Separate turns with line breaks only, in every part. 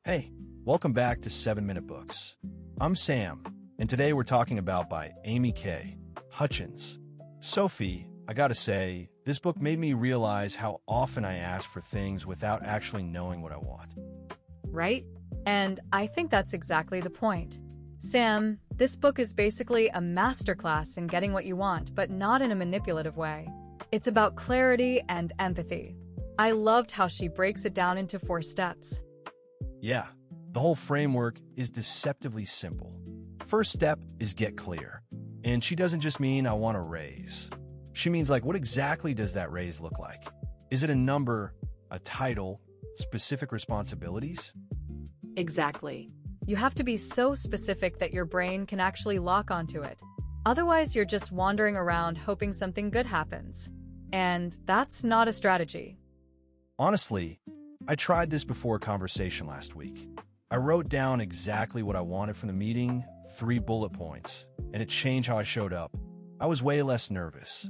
Hey, welcome back to 7 Minute Books. I'm Sam, and today we're talking about by Amy K. Hutchins. Sophie, I gotta say, this book made me realize how often I ask for things without actually knowing what I want.
Right? And I think that's exactly the point. Sam, this book is basically a masterclass in getting what you want, but not in a manipulative way. It's about clarity and empathy. I loved how she breaks it down into 4 steps.
Yeah, the whole framework is deceptively simple. First step is get clear. And she doesn't just mean I want a raise. She means what exactly does that raise look like? Is it a number, a title, specific responsibilities?
Exactly. You have to be so specific that your brain can actually lock onto it. Otherwise, you're just wandering around hoping something good happens. And that's not a strategy.
Honestly, I tried this before a conversation last week. I wrote down exactly what I wanted from the meeting, 3 bullet points, and it changed how I showed up. I was way less nervous.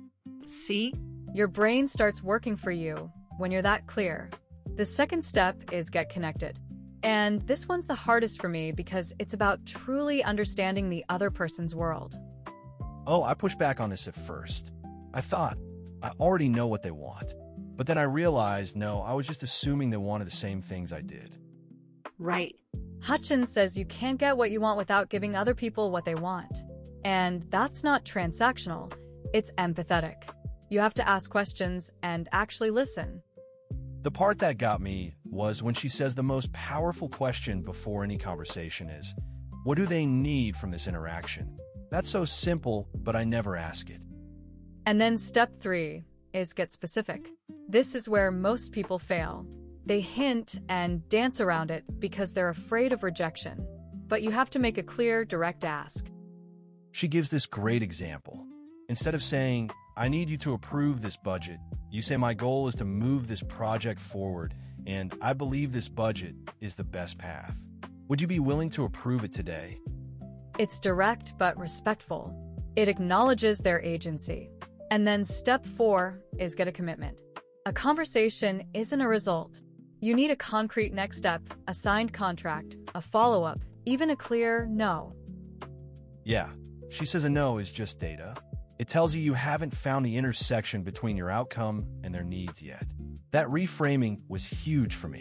See? Your brain starts working for you when you're that clear. The second step is get connected. And this one's the hardest for me because it's about truly understanding the other person's world.
Oh, I pushed back on this at first. I thought, I already know what they want. But then I realized, no, I was just assuming they wanted the same things I did.
Right. Hutchins says you can't get what you want without giving other people what they want. And that's not transactional, it's empathetic. You have to ask questions and actually listen.
The part that got me was when she says the most powerful question before any conversation is, what do they need from this interaction? That's so simple, but I never ask it.
And then step 3 is get specific. This is where most people fail. They hint and dance around it because they're afraid of rejection. But you have to make a clear, direct ask.
She gives this great example. Instead of saying, I need you to approve this budget, you say my goal is to move this project forward, and I believe this budget is the best path. Would you be willing to approve it today?
It's direct but respectful. It acknowledges their agency. And then step 4 is get a commitment. A conversation isn't a result. You need a concrete next step, a signed contract, a follow-up, even a clear no.
Yeah, she says a no is just data. It tells you haven't found the intersection between your outcome and their needs yet. That reframing was huge for me.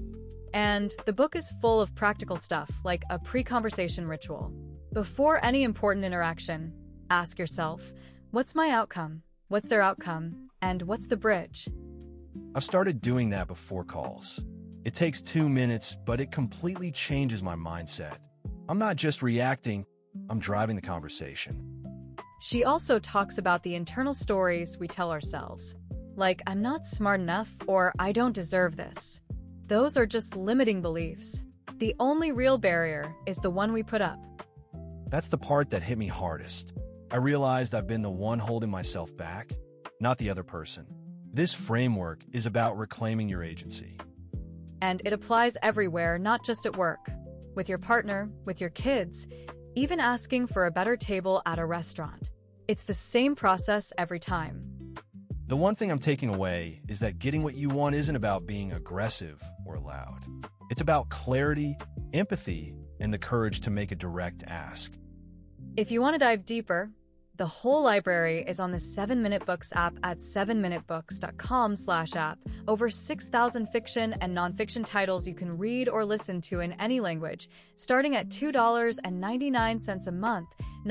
And the book is full of practical stuff, like a pre-conversation ritual. Before any important interaction, ask yourself, what's my outcome? What's their outcome? And what's the bridge?
I've started doing that before calls. It takes 2 minutes, but it completely changes my mindset. I'm not just reacting, I'm driving the conversation.
She also talks about the internal stories we tell ourselves, like I'm not smart enough or I don't deserve this. Those are just limiting beliefs. The only real barrier is the one we put up.
That's the part that hit me hardest. I realized I've been the one holding myself back, not the other person. This framework is about reclaiming your agency.
And it applies everywhere, not just at work. With your partner, with your kids, even asking for a better table at a restaurant. It's the same process every time.
The one thing I'm taking away is that getting what you want isn't about being aggressive or loud. It's about clarity, empathy, and the courage to make a direct ask.
If you want to dive deeper, the whole library is on the 7 Minute Books app at 7minutebooks.com/app. Over 6,000 fiction and nonfiction titles you can read or listen to in any language, starting at $2.99 a month,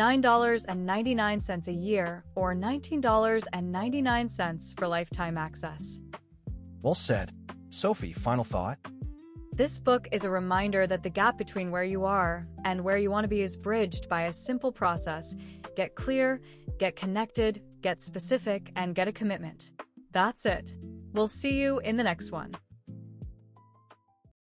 $9.99 a year, or $19.99 for lifetime access.
Well said. Sophie, final thought?
This book is a reminder that the gap between where you are and where you want to be is bridged by a simple process. Get clear, get connected, get specific, and get a commitment. That's it. We'll see you in the next one.